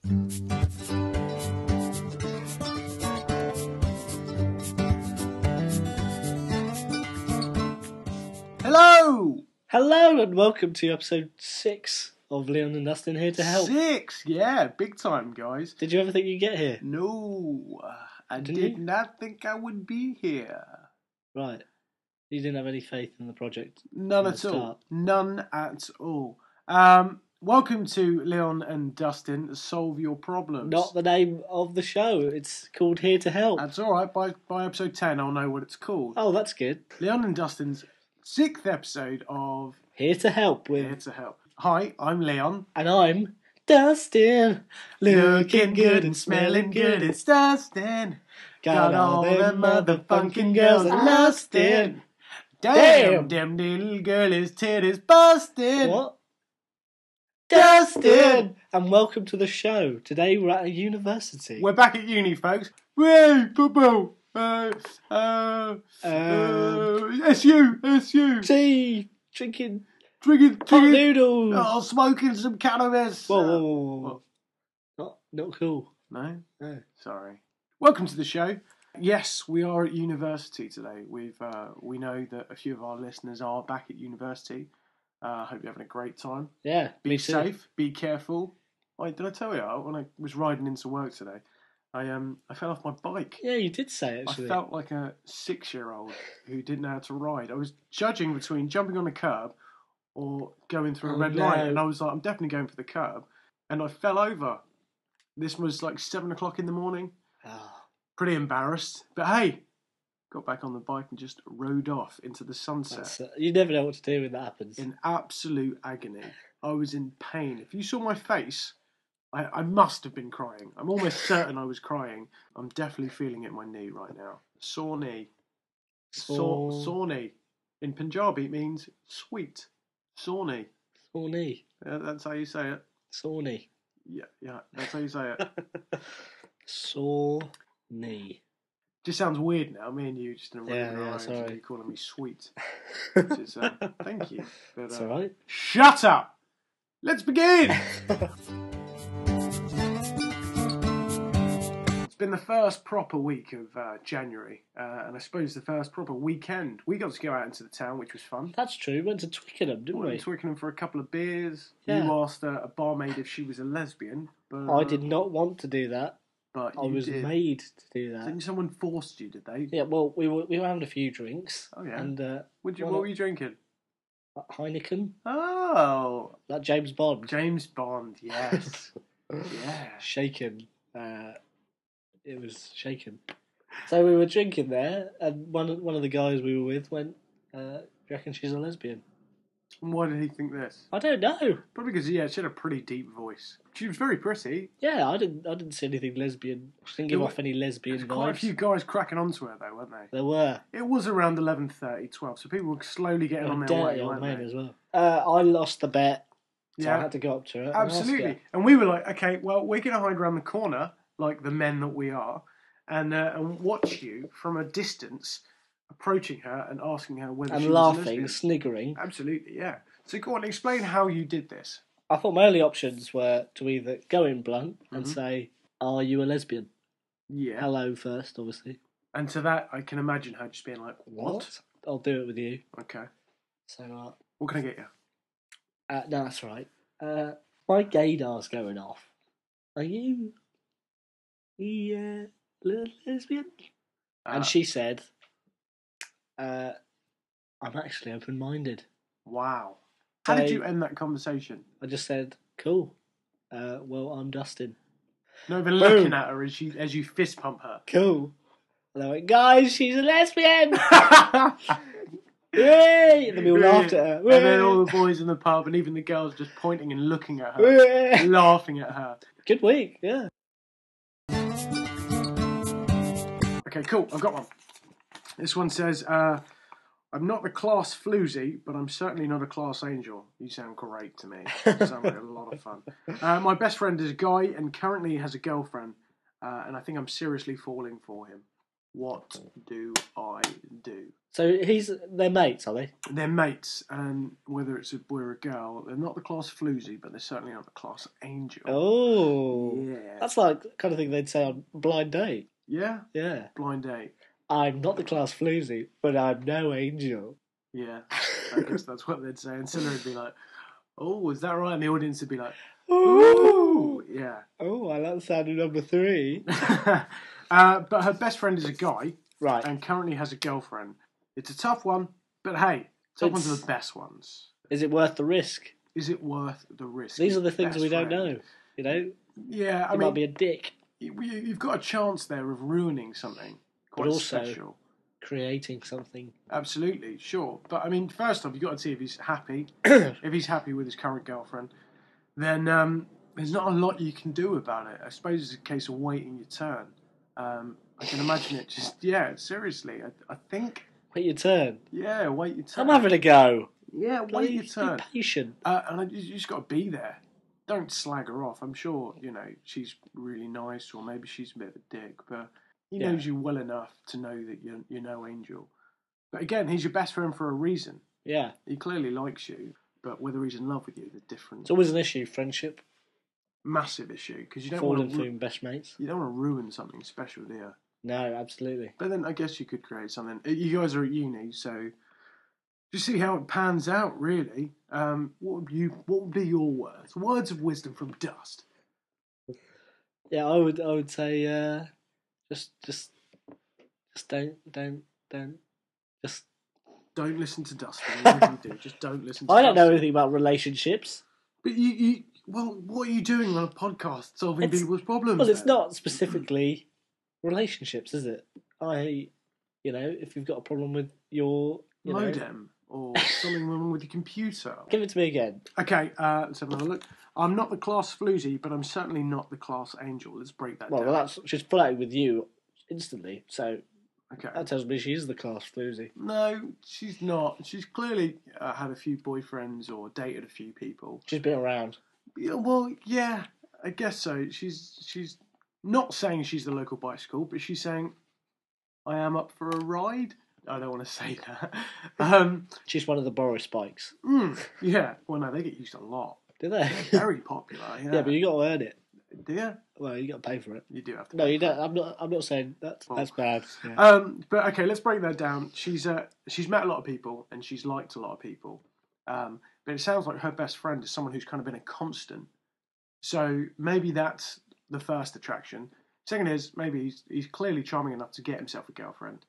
Hello! Hello and welcome to episode 6 of Leon and Dustin Here to Help. 6, yeah, big time, guys. Did you ever think you'd get here? No, I Didn't did you? not think I would be here. Right. You didn't have any faith in the project? None From at the all. start. None at all. Welcome to Leon and Dustin Solve Your Problems. Not the name of the show. It's called Here to Help. That's alright, by episode 10 I'll know what it's called. Oh, that's good. Leon and Dustin's 6th episode of Here to Help with... Here to Help. Hi, I'm Leon. And I'm Dustin. Looking good and smelling good, it's Dustin. Got all them motherfucking girls that lustin'. Damn, them little girlies' titties bustin'. What? Dustin! And welcome to the show. Today we're at a university. We're back at uni, folks. Way football. SU. Tea! Drinking Drinking. hot noodles! Oh, smoking some cannabis. Whoa. Not cool. No? No. Sorry. Welcome to the show. Yes, we are at university today. We know that a few of our listeners are back at university. Hope you're having a great time. Yeah, Be me too. safe. Be careful. Did I tell you when I was riding into work today? I fell off my bike. Yeah, you did say it, actually. I felt like a 6-year-old who didn't know how to ride. I was judging between jumping on a curb or going through a red light, and I was like, I'm definitely going for the curb. And I fell over. This was like 7 o'clock in the morning. Oh. Pretty embarrassed. But hey, got back on the bike and just rode off into the sunset. You never know what to do when that happens. In absolute agony. I was in pain. If you saw my face, I must have been crying. I'm almost certain I was crying. I'm definitely feeling it in my knee right now. Sore knee. Sore knee. In Punjabi, it means sweet. Sore knee. Sore knee. That's how you say it. Sore knee. Yeah, that's how you say it. Sore knee. Just sounds weird now. Me and you just in a room Yeah, with our eyes sorry. and you calling me sweet. Which is, thank you. But, That's alright. Shut up! Let's begin! It's been the first proper week of January, and I suppose the first proper weekend. We got to go out into the town, which was fun. That's true. We went to Twickenham, didn't Went we? to Twickenham for a couple of beers. Yeah. You asked a barmaid if she was a lesbian. But, I did not want to do that. But I you was did. made to do that. Didn't someone forced you, did they? Yeah, well, we were having a few drinks. Oh, yeah. And What were you drinking? Heineken, Oh, like James Bond. James Bond, yes. Yeah. Shaken. It was shaken. So we were drinking there, and one of the guys we were with went, "Do you reckon she's a lesbian?" And why did he think this? I don't know. Probably because she had a pretty deep voice. She was very pretty. Yeah, I didn't see anything lesbian. She didn't give off any lesbian There's vibes. quite a few guys cracking onto her though, weren't they? There were. It was around 11:30, 12, so people were slowly getting on their Dirty way, old weren't man they? as well. I lost the bet, so Yeah. I had to go up to her. and ask Absolutely. her. And we were like, okay, well, we're going to hide around the corner, like the men that we are, and watch you from a distance approaching her and asking her whether And she was a laughing, lesbian. sniggering. Absolutely, yeah. So go on, explain how you did this. I thought my only options were to either go in blunt and Mhm. say, "Are you a lesbian?" Yeah. Hello first, obviously. And to that, I can imagine her just being like, what? I'll do it with you. Okay. So, What can I get you? no, that's right. My gaydar's going off. Are you lesbian? And she said, I'm actually open-minded. Wow. How did So- you end that conversation? I just said, cool. Well, I'm Dustin. Not even Boom. looking at her as you fist pump her. Cool. And they went, guys, she's a lesbian! Yay! And then we all laughed at her. And then all the boys in the pub and even the girls just pointing and looking at her, Yay! laughing at her. Good week, yeah. Okay, cool. I've got one. This one says, I'm not the class floozy, but I'm certainly not a class angel. You sound great to me. You sound like a lot of fun. My best friend is a guy and currently has a girlfriend, and I think I'm seriously falling for him. What do I do? So they're mates, are they? They're mates, and whether it's a boy or a girl, they're not the class floozy, but they're certainly not the class angel. Oh. Yeah. That's like the kind of thing they'd say on Blind Date. Yeah, Yeah. Blind Date. I'm not the class floozy, but I'm no angel. Yeah, I guess that's what they'd say. And Cilla would be like, "Oh, is that right?" And the audience would be like, Ooh. "Ooh, yeah." Oh, I like the sound of number 3. But her best friend is a guy Right. and currently has a girlfriend. It's a tough one, but hey, tough ones are the best ones. Is it worth the risk? Is it worth the risk? These are the things Best we don't friend. know. You know, Yeah, I he mean, might be a dick, you've got a chance there of ruining something quite but also special. creating something. Absolutely, sure. But I mean, first off, you've got to see if he's happy. If he's happy with his current girlfriend, then there's not a lot you can do about it. I suppose it's a case of waiting your turn. I can imagine it just, seriously. I think, Wait your turn. wait your turn. I'm having a go. Yeah, wait Bloody your turn. Be patient. And you just got to be there. Don't slag her off. I'm sure, she's really nice, or maybe she's a bit of a dick, but he Yeah. knows you well enough to know that you're no angel. But again, he's your best friend for a reason. Yeah. He clearly likes you, but whether he's in love with you is a different, It's always an issue, friendship. massive issue, because you don't Falling want to through best mates. you don't want to ruin something special, do you? No, absolutely. But then I guess you could create something. You guys are at uni, so just see how it pans out. Really, what would be your words? Words of wisdom from Dust. Yeah, I would say just don't just. Don't listen to Dust. Whatever you do, just don't listen to I don't know Dust. anything about relationships. But well, what are you doing on a podcast solving It's- people's problems? Well, it's then? not specifically relationships, is it? If you've got a problem with your modem or something wrong with your computer. give it to me again. Okay, let's have another look. I'm not the class floozy, but I'm certainly not the class angel. Let's break that down. She's flirting with you instantly, so Okay. that tells me she's the class floozy. No, she's not. She's clearly had a few boyfriends or dated a few people. She's been around. Yeah, well, yeah, I guess so. She's not saying she's the local bicycle, but she's saying, I am up for a ride. I don't want to say that. She's one of the Boris bikes. Yeah. Well, no, they get used a lot. Do they? Very popular. Yeah. Yeah, but you got to earn it. Do you? Well, you got to pay for it. You do have to. No, you don't. I'm not saying that's bad. Yeah. But okay, let's break that down. She's met a lot of people and she's liked a lot of people. But it sounds like her best friend is someone who's kind of been a constant. So maybe that's the first attraction. Second is maybe he's clearly charming enough to get himself a girlfriend.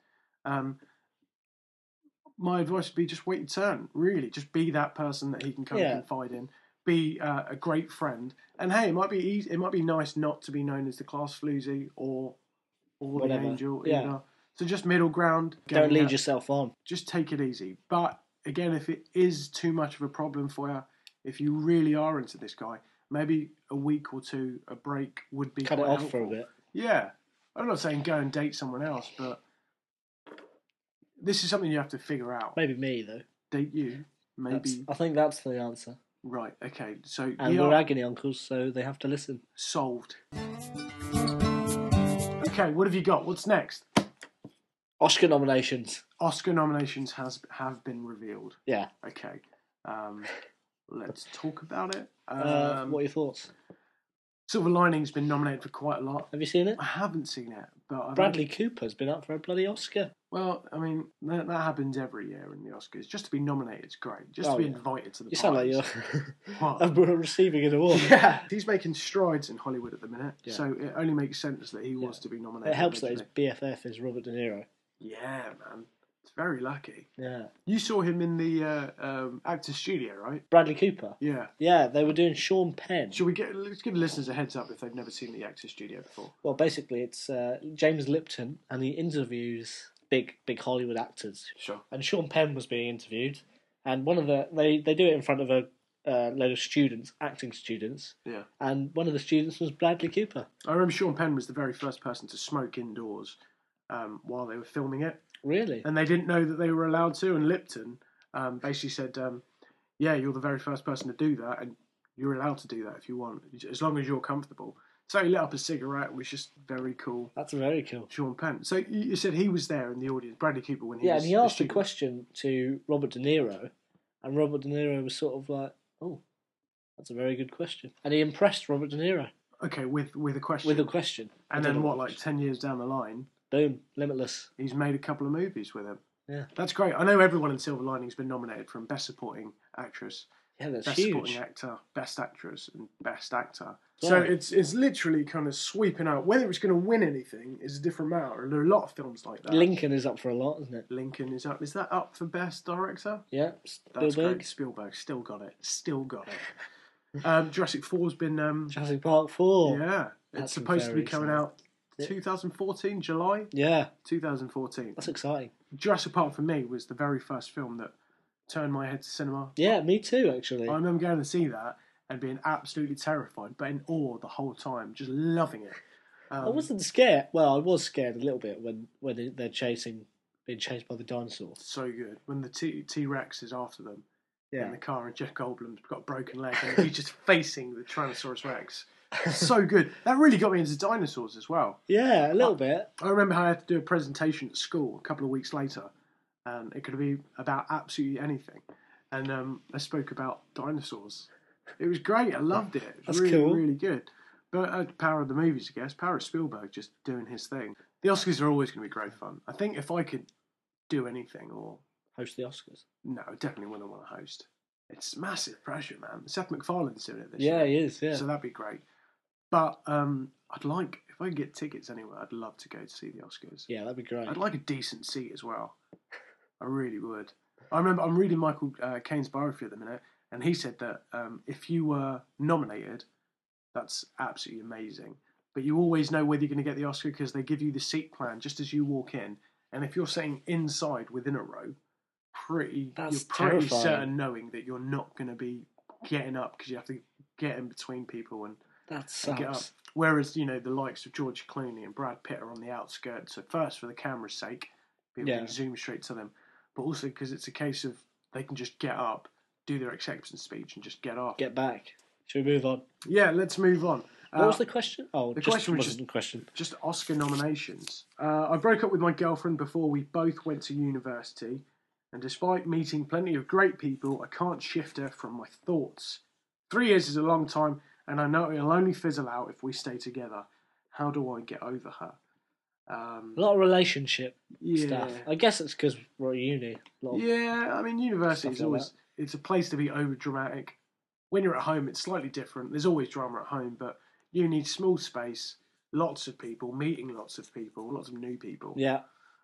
My advice would be just wait your turn. Really, just be that person that he can kind of confide in. Be a great friend. And hey, it might be easy. It might be nice not to be known as the class floozy or the angel. Yeah. Either. So just middle ground. Don't lead yourself on. Just take it easy. But again, if it is too much of a problem for you, if you really are into this guy, maybe a week or two, a break would be Cut it quite off helpful. for a bit. Yeah. I'm not saying go and date someone else, but this is something you have to figure out. Maybe me though. Date you, maybe. I think that's the answer. Right. Okay. So And we're agony uncles, so they have to listen. Solved. Okay. What have you got? What's next? Oscar nominations. Oscar nominations have been revealed. Yeah. Okay. Let's talk about it. What are your thoughts? Silver Lining's been nominated for quite a lot. Have you seen it? I haven't seen it, but Bradley Cooper's been up for a bloody Oscar. Well, I mean, that happens every year in the Oscars. Just to be nominated is great. Just to be invited to the You sound like parties. you're receiving an award. Yeah, he's making strides in Hollywood at the minute, Yeah. so it only makes sense that he was to be nominated. It helps that his originally. BFF is Robert De Niro. Yeah, man, it's very lucky. Yeah. You saw him in the Actors Studio, right? Bradley Cooper. Yeah. Yeah, they were doing Sean Penn. Let's give the listeners a heads up if they've never seen the Actors Studio before. Well, basically, it's James Lipton, and he interviews big Hollywood actors. Sure. And Sean Penn was being interviewed, and one of they do it in front of a load of students, acting students. Yeah. And one of the students was Bradley Cooper. I remember Sean Penn was the very first person to smoke indoors while they were filming it. Really? And they didn't know that they were allowed to. And Lipton basically said, yeah, you're the very first person to do that, and you're allowed to do that if you want, as long as you're comfortable. So he lit up a cigarette, which is very cool. That's very cool. Sean Penn. So you said he was there in the audience, Bradley Cooper, when he was... Yeah, and he asked a student. question to Robert De Niro, and Robert De Niro was sort of like, oh, that's a very good question. And he impressed Robert De Niro. Okay, with a question. with a question. I And don't then know what, like 10 years down the line, Boom, Limitless. he's made a couple of movies with him. Yeah. That's great. I know everyone in Silver Lining's been nominated from Best Supporting Actress, Yeah, that's Best huge. Supporting Actor, Best Actress, and Best Actor. Yeah. So it's literally kind of sweeping out. Whether it's going to win anything is a different matter. And there are a lot of films like that. Lincoln is up for a lot, isn't it? Lincoln is up. Is that up for Best Director? Yeah, That's Spielberg. great. Spielberg still got it. Still got it. Jurassic 4's been. Jurassic Park 4. Yeah, That's it's supposed to be very coming exciting. out 2014, July Yeah, 2014. that's exciting. Jurassic Park for me was the very first film that turned my head to cinema. Yeah, me too, actually. I remember going to see that and being absolutely terrified, but in awe the whole time, just loving it. I wasn't scared. Well, I was scared a little bit when they're being chased by the dinosaurs. So good when the T-Rex is after them in Yeah, the car, and Jeff Goldblum's got a broken leg, and he's just facing the Tyrannosaurus Rex. So good. That really got me into dinosaurs as well. yeah, a little bit. I remember how I had to do a presentation at school a couple of weeks later, and it could be about absolutely anything. And I spoke about dinosaurs. It was great. I loved it. It was That's really, cool. really good. But power of the movies, I guess. Power of Spielberg just doing his thing. The Oscars are always going to be great fun. I think if I could do anything, or Host the Oscars. no, I definitely wouldn't want to host. It's massive pressure, man. Seth MacFarlane's doing it this year. Yeah, he is. Yeah, So that'd be great. But I'd like, if I could get tickets anywhere, I'd love to go to see the Oscars. yeah, that'd be great. I'd like a decent seat as well. I really would. I remember I'm reading Michael Caine's biography at the minute, and he said that if you were nominated, that's absolutely amazing. But you always know whether you're going to get the Oscar because they give you the seat plan just as you walk in. And if you're sitting inside within a row, you're That's pretty terrifying. certain knowing that you're not going to be getting up because you have to get in between people and That get up. sucks. Whereas, the likes of George Clooney and Brad Pitt are on the outskirts. So first, for the camera's sake, people Yeah. can zoom straight to them. But also because it's a case of they can just get up, do their acceptance speech, and just get off. Get back. Should we move on? Yeah, let's move on. What was the question? Oh, the just, question was wasn't a question. Just Oscar nominations. I broke up with my girlfriend before we both went to university. And despite meeting plenty of great people, I can't shift her from my thoughts. 3 years is a long time, and I know it'll only fizzle out if we stay together. How do I get over her? A lot of relationship Yeah. stuff. I guess it's because we're at uni. A lot of- Yeah, I mean, university is Stuff like always, it's a place to be over dramatic. When you're at home, it's slightly different. There's always drama at home, but you need small space, lots of people, meeting lots of people, lots of new people. Yeah.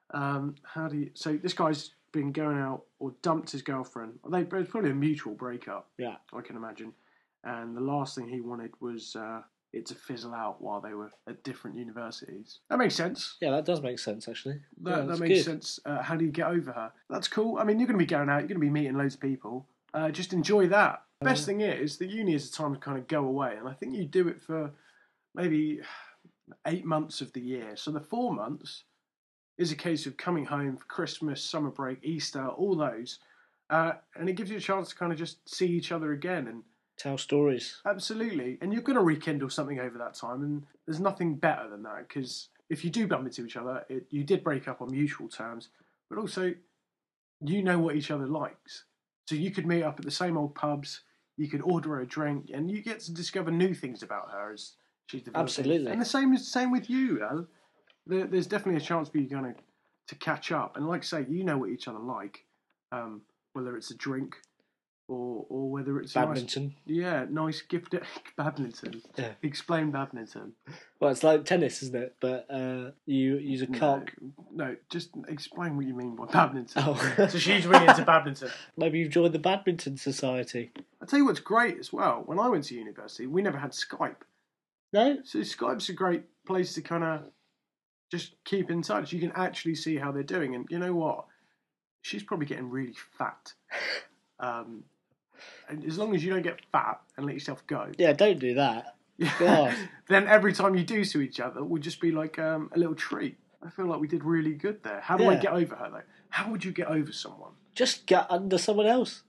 So this guy's been going out or dumped his girlfriend. It was probably a mutual breakup, Yeah. I can imagine. And the last thing he wanted was it to fizzle out while they were at different universities. That makes sense. Yeah, that does make sense, actually. Yeah, That that's makes good. sense. How do you get over her? That's cool. I mean, you're going to be going out, you're going to be meeting loads of people. Just enjoy that. Best thing is, the uni is a time to kind of go away, and I think you do it for maybe 8 months of the year. So the 4 months is a case of coming home for Christmas, summer break, Easter, all those, and it gives you a chance to kind of just see each other again. And Tell stories. absolutely, and you're going to rekindle something over that time, and there's nothing better than that, because if you do bump into each other, you did break up on mutual terms, but also you know what each other likes. So you could meet up at the same old pubs, you could order her a drink, and you get to discover new things about her as she's developing. Absolutely. And the same with you, Al. There's definitely a chance for you to catch up, and like I say, you know what each other like, whether it's a drink or whether it's Badminton. nice gift. Badminton. Yeah. Explain badminton. Well, it's like tennis, isn't it? But you use a cock. No, just explain what you mean by badminton. Oh. So she's really into badminton. Maybe you've joined the badminton society. I'll tell you what's great as well. When I went to university, we never had Skype. No? So Skype's a great place to kind of just keep in touch. You can actually see how they're doing. And you know what? She's probably getting really fat. And as long as you don't get fat and let yourself go. Yeah, don't do that. God. Then every time you do see each other, would just be like a little treat. I feel like we did really good there. How do I Yeah. get over her, though? How would you get over someone? Just get under someone else.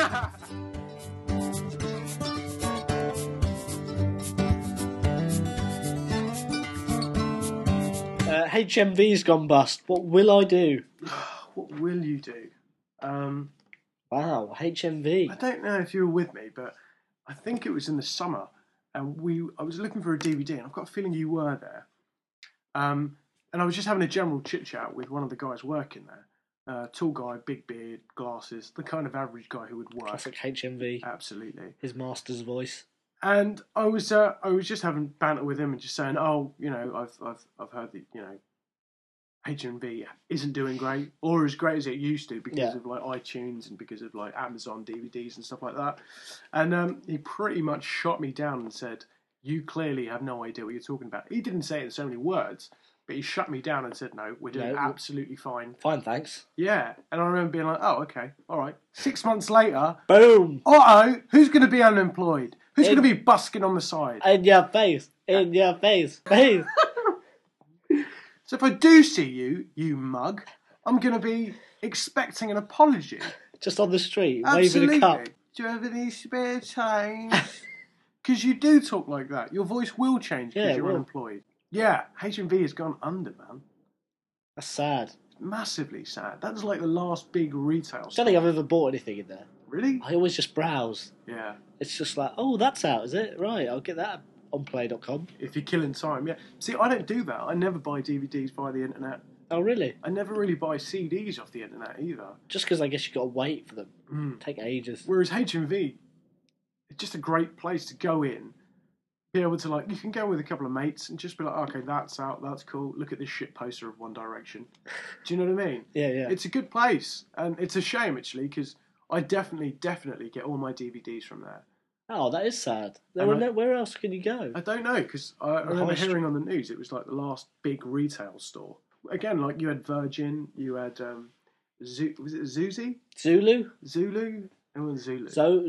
HMV's gone bust. What will I do? What will you do? Wow, HMV. I don't know if you were with me, but I think it was in the summer. and I was looking for a DVD, and I've got a feeling you were there. And I was just having a general chit chat with one of the guys working there. Tall guy, big beard, glasses, the kind of average guy who would work. Classic HMV. Absolutely. His master's voice. And I was just having banter with him and just saying, oh, I've heard that HMV isn't doing great or as great as it used to because of like iTunes and because of like Amazon DVDs and stuff like that. And he pretty much shot me down and said, "You clearly have no idea what you're talking about." He didn't say it in so many words, but he shut me down and said, "No, we're doing absolutely fine." Fine, thanks. Yeah, and I remember being like, "Oh, okay, all right." 6 months later, boom. Who's going to be unemployed? Who's going to be busking on the side? In your face. In your face. Face. So if I do see you, you mug, I'm going to be expecting an apology. Just on the street, Absolutely. waving a cup. Do you have any spare change? Because you do talk like that. Your voice will change because you're unemployed. Yeah, HMV has gone under, man. That's sad. Massively sad. That's like the last big retail I don't think I've ever bought anything in there. Really? I always just browse. Yeah. It's just like, oh, that's out, is it? Right, I'll get that on play.com. If you're killing time, yeah. See, I don't do that. I never buy DVDs via the internet. Oh, really? I never really buy CDs off the internet either. Just because I guess you've got to wait for them. Take ages. Whereas HMV, it's just a great place to go in. Be able to, like, you can go with a couple of mates and just be like, okay, that's out, that's cool. Look at this shit poster of One Direction. Do you know what I mean? Yeah. It's a good place. And it's a shame, actually, because I definitely get all my DVDs from there. Oh, that is sad. Where else can you go? I don't know, because I remember hearing on the news it was like the last big retail store. Again, like you had Virgin, you had was it Zuzi? Zulu? Zulu? It was Zulu.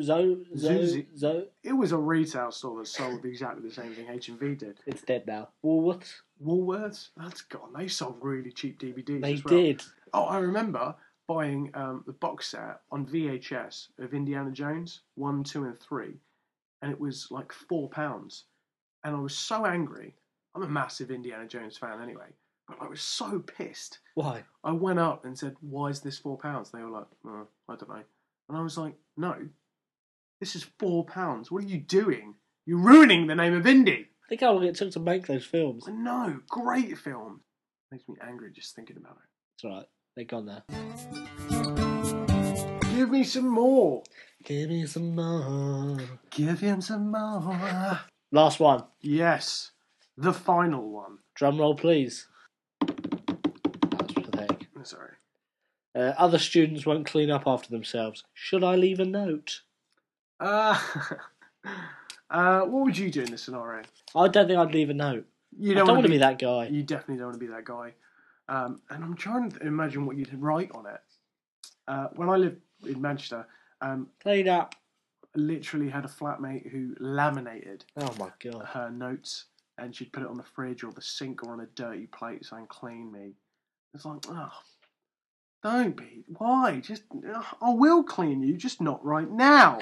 Zo. It was a retail store that sold exactly the same thing HMV did. It's dead now. Woolworths? That's gone. They sold really cheap DVDs They as well. did. Oh, I remember buying the box set on VHS of Indiana Jones 1, 2 and 3. And it was like £4. And I was so angry. I'm a massive Indiana Jones fan anyway. But I was so pissed. Why? I went up and said, "Why is this £4?" They were like, "Oh, I don't know." And I was like, "No, this is £4. What are you doing? You're ruining the name of Indy." Think how long it took to make those films. I know, great film. Makes me angry just thinking about it. It's alright, they're gone now. Give me some more. Give me some more. Give him some more. Last one. Yes, the final one. Drum roll, please. That's pathetic. Sorry. Other students won't clean up after themselves. Should I leave a note? What would you do in this scenario? I don't think I'd leave a note. I don't want to be that guy. You definitely don't want to be that guy. And I'm trying to imagine what you'd write on it. When I lived in Manchester, Clean up. I literally had a flatmate who laminated Oh my god. her notes, and she'd put it on the fridge or the sink or on a dirty plate saying "clean me." It's like, oh, don't be. Why? Just I will clean you, just not right now.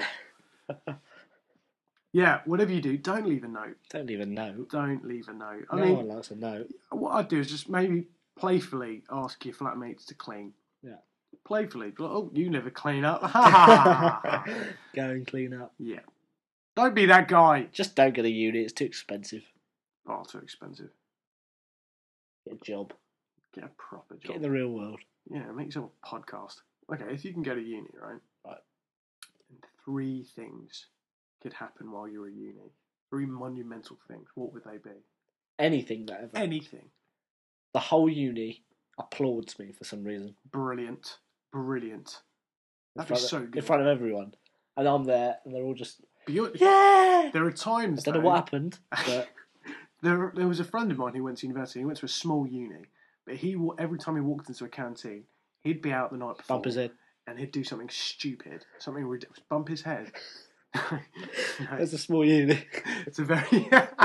Yeah, whatever you do, don't leave a note. Don't leave a note. Don't leave a note. I No mean, one likes a note. what I'd do is just maybe playfully ask your flatmates to clean. Yeah. Playfully. Like, oh, you never clean up. Go and clean up. Yeah. Don't be that guy. Just don't go to uni, it's too expensive. Far too expensive. Get a job. Get a proper job. Get in the real world. Yeah, make yourself a podcast. Okay, if you can go to uni, right? Right. And 3 things could happen while you're at uni. 3 monumental things. What would they be? Anything that ever. Anything. The whole uni applauds me for some reason. Brilliant. Brilliant. That'd be front so of, good. in front of everyone. And I'm there, and they're all just, But yeah! there are times, I don't know what happened, but there was a friend of mine who went to university. He went to a small uni. But every time he walked into a canteen, he'd be out the night before. bump his head. And he'd do something stupid. Something ridiculous. Bump his head. No. That's a small uni. It's a very...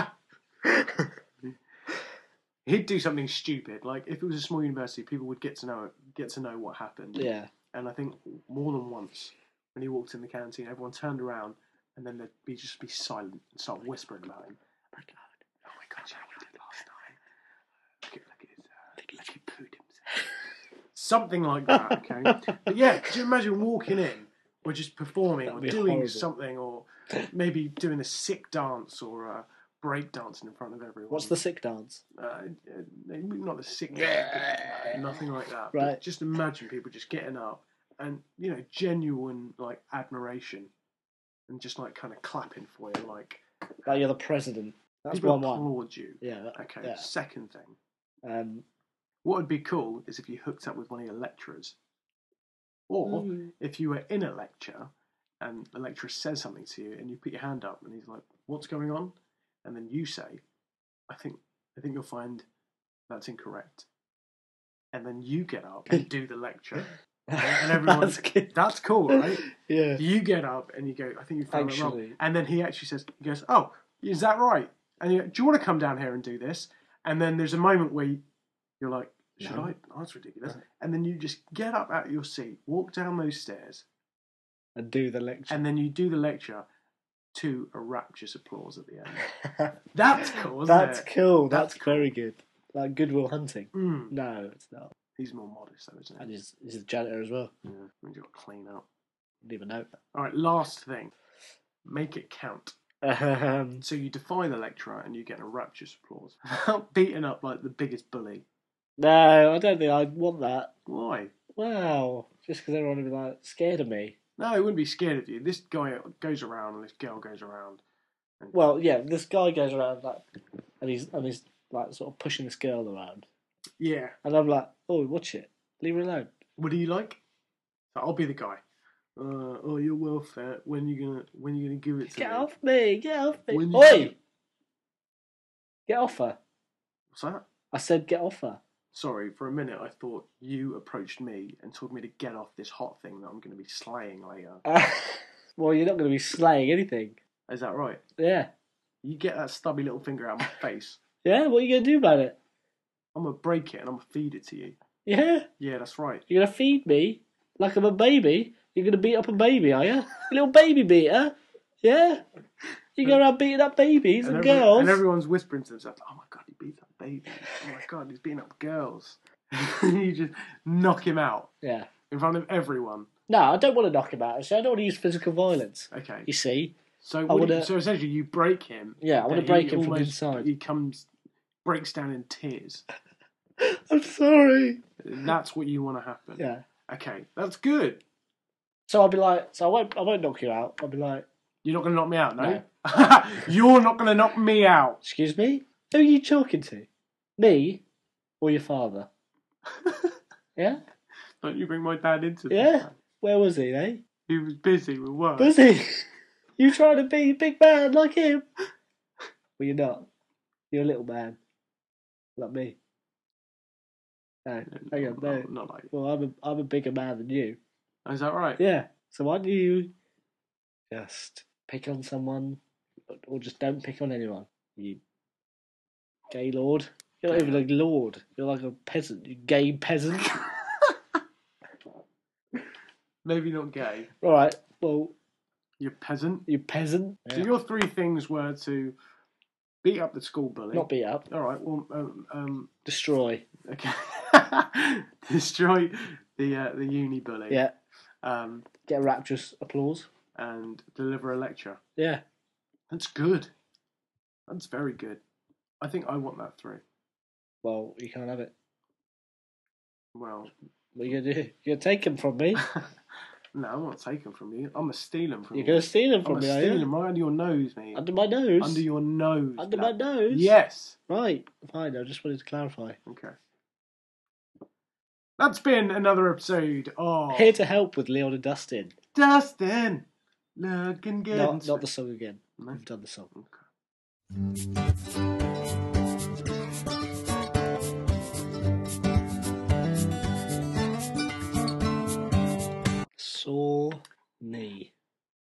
He'd do something stupid. Like, if it was a small university, people would get to know what happened. Yeah. And I think more than once, when he walked in the canteen, everyone turned around, and then they'd just be silent and start whispering about him. Oh my god, you know what he did last night? Look at he pooed himself. Something like that, okay? But yeah, could you imagine walking in, or just performing, or That'd be doing horrible. something, or maybe doing a sick dance or break dancing in front of everyone. What's the sick dance? Not the sick dance, but nothing like that. Right. But just imagine people just getting up and genuine like admiration and just like kind of clapping for you, like you're the president. That's people 1-1. applaud you. Yeah. Okay. Yeah. Second thing. Um, What would be cool is if you hooked up with one of your lecturers. Or if you were in a lecture and the lecturer says something to you and you put your hand up and he's like, "What's going on?" And then you say, I think you'll find that's incorrect. And then you get up and do the lecture. And everyone, that's cool, right? Yeah. You get up and you go, "I think you found it wrong." Actually. And then he actually says, he goes, "Oh, is that right?" And you go, "Do you want to come down here and do this?" And then there's a moment where you're like, "Should I?" Oh, that's ridiculous. And then you just get up out of your seat, walk down those stairs, And do the lecture. and then you do the lecture to a rapturous applause at the end. That's cool, isn't That's it? cool. That's That's very good. Like Goodwill Hunting. Mm. No, it's not. He's more modest, though, isn't And he? he's a janitor as well. Yeah, means you've got to clean up. Didn't even know All right, last thing. Make it count. that. So you defy the lecturer and you get a rapturous applause. Without beating up like the biggest bully. No, I don't think I'd want that. Why? Wow. Just because everyone would be like scared of me. No, he wouldn't be scared of you. This guy goes around and this girl goes around. Well, yeah, this guy goes around like, and he's like sort of pushing this girl around, Yeah. and I'm like, oh, watch it, leave her alone. What do you like? So I'll be the guy. Oh, you're well fat. When you gonna give it to Get me? off me! Get off me! When you- Oi! Get off her! What's that? I said get off her. Sorry, for a minute I thought you approached me and told me to get off this hot thing that I'm going to be slaying later. Well, you're not going to be slaying anything. Is that right? Yeah. You get that stubby little finger out of my face. Yeah. What are you going to do about it? I'm going to break it and I'm going to feed it to you. Yeah. Yeah, that's right. You're going to feed me like I'm a baby. You're going to beat up a baby, are you? A little baby beater. Yeah. You go around beating up babies and girls. And everyone's whispering to themselves, "Oh my God, he beats up babies. Oh my God, he's beating up girls." You just knock him out Yeah. in front of everyone. No, I don't want to knock him out. So I don't want to use physical violence. Okay. You see? So wanna- so essentially you break him. Yeah, I want to that break he him from almost- inside. He breaks down in tears. I'm sorry. And that's what you want to happen. Yeah. Okay, that's good. So I'll be like, I won't knock you out. I'll be like, You're not going to knock me out, no? You're not going to knock me out. excuse me? Who are you talking to? Me or your father? Yeah? Don't you bring my dad into this? Yeah? Where was he, eh? He was busy with work. Was he? You trying to be a big man like him? Well, you're not. You're a little man. Like me. No, hang on, no. Not like. Well, I'm a bigger man than you. Is that right? Yeah. So why don't you just pick on someone, or just don't pick on anyone? You gay lord. You're not even a lord. You're like a peasant. You gay peasant. Maybe not gay. All right. Well, You're peasant. you peasant. So your three things were to beat up the school bully. Not beat up. All right. Well, Destroy. okay. Destroy the uni bully. Yeah. Um, Get a rapturous applause. and deliver a lecture. Yeah. That's good. That's very good. I think I want that three. Well, you can't have it. Well, What are you gonna do? You're gonna take them from me. no, I'm not taking from you. I'm gonna steal them from You're you. gonna steal them I'm from gonna me, are steal you? them right under your nose, mate. Under my nose. Under your nose. Under my nose. Yes. Right. Fine. I just wanted to clarify. Okay. That's been another episode of Here to help with Leon and Dustin. Dustin. Looking good. Not the song again. No? We've done the song. Okay. Sore knee.